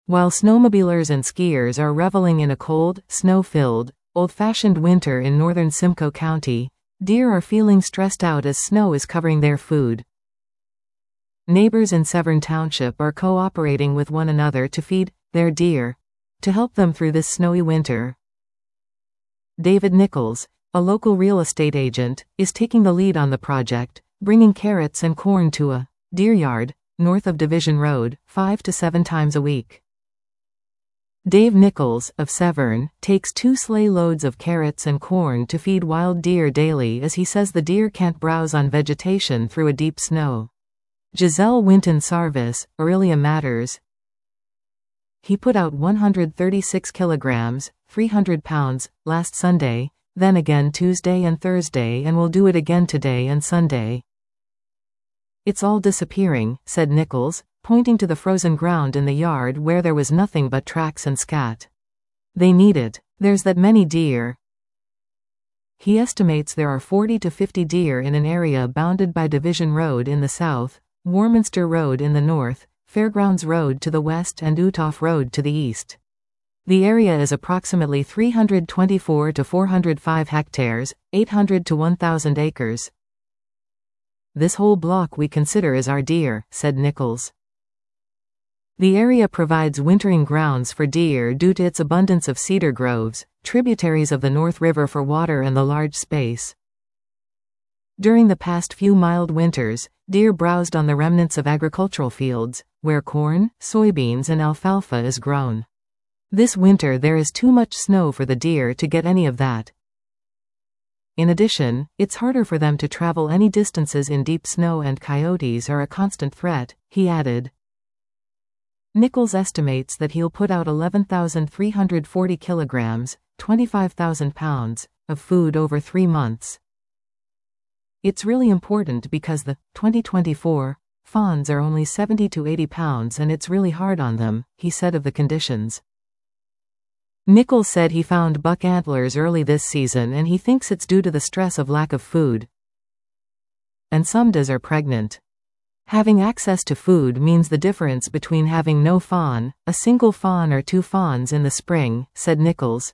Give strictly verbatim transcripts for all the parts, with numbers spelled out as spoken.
While snowmobilers and skiers are reveling in a cold, snow-filled, old-fashioned winter in northern Simcoe County, deer are feeling stressed out as snow is covering their food. Neighbors in Severn Township are cooperating with one another to feed their deer, to help them through this snowy winter. David Nichols, a local real estate agent, is taking the lead on the project, bringing carrots and corn to a deer yard north of Division Road, five to seven times a week. Dave Nichols, of Severn, takes two sleigh loads of carrots and corn to feed wild deer daily, as he says the deer can't browse on vegetation through a deep snow. Giselle Winton Sarvis, Aurelia Matters. He put out one hundred thirty-six kilograms, three hundred pounds, last Sunday, then again Tuesday and Thursday, and will do it again today and Sunday. It's all disappearing, said Nichols, pointing to the frozen ground in the yard where there was nothing but tracks and scat. They need it. There's that many deer. He estimates there are forty to fifty deer in an area bounded by Division Road in the south, Warminster Road in the north, Fairgrounds Road to the west, and Utoff Road to the east. The area is approximately three hundred twenty-four to four hundred five hectares, eight hundred to one thousand acres. This whole block we consider as our deer, said Nichols. The area provides wintering grounds for deer due to its abundance of cedar groves, tributaries of the North River for water, and the large space. During the past few mild winters, deer browsed on the remnants of agricultural fields, where corn, soybeans, and alfalfa is grown. This winter there is too much snow for the deer to get any of that. In addition, it's harder for them to travel any distances in deep snow, and coyotes are a constant threat, he added. Nichols estimates that he'll put out eleven thousand three hundred forty kilograms, twenty-five thousand pounds, of food over three months. It's really important because the twenty twenty-four fawns are only seventy to eighty pounds, and it's really hard on them, he said of the conditions. Nichols said he found buck antlers early this season, and he thinks it's due to the stress of lack of food. And some deers are pregnant. Having access to food means the difference between having no fawn, a single fawn, or two fawns in the spring, said Nichols.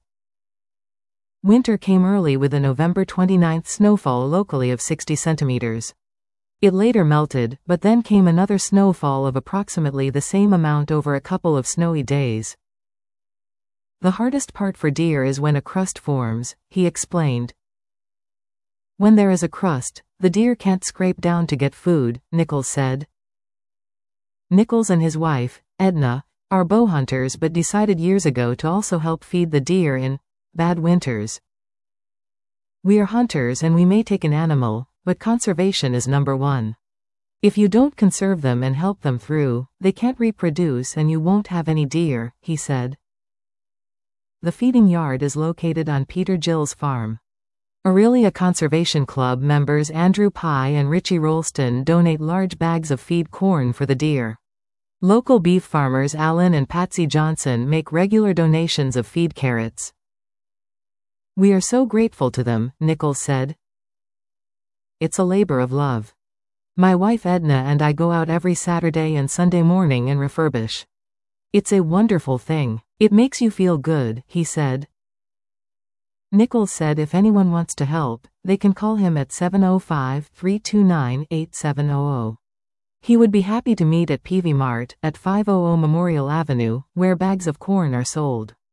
Winter came early with a November twenty-ninth snowfall locally of sixty centimeters. It later melted, but then came another snowfall of approximately the same amount over a couple of snowy days. The hardest part for deer is when a crust forms, he explained. When there is a crust, the deer can't scrape down to get food, Nichols said. Nichols and his wife, Edna, are bow hunters but decided years ago to also help feed the deer in bad winters. We are hunters and we may take an animal, but conservation is number one. If you don't conserve them and help them through, they can't reproduce and you won't have any deer, he said. The feeding yard is located on Peter Gill's farm. Aurelia Conservation Club members Andrew Pye and Richie Rolston donate large bags of feed corn for the deer. Local beef farmers Alan and Patsy Johnson make regular donations of feed carrots. We are so grateful to them, Nichols said. It's a labor of love. My wife Edna and I go out every Saturday and Sunday morning and refurbish. It's a wonderful thing. It makes you feel good, he said. Nichols said if anyone wants to help, they can call him at seven oh five, three two nine, eight seven hundred. He would be happy to meet at Peavey Mart, at five hundred Memorial Avenue, where bags of corn are sold.